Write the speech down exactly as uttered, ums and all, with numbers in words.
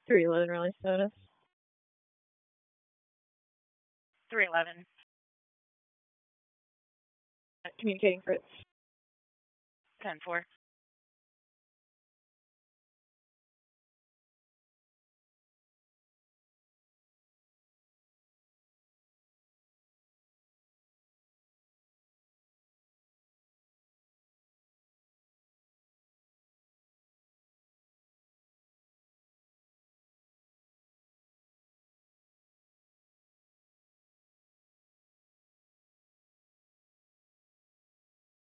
three eleven Raleigh Sodas. three eleven. Communicating Fritz. ten four.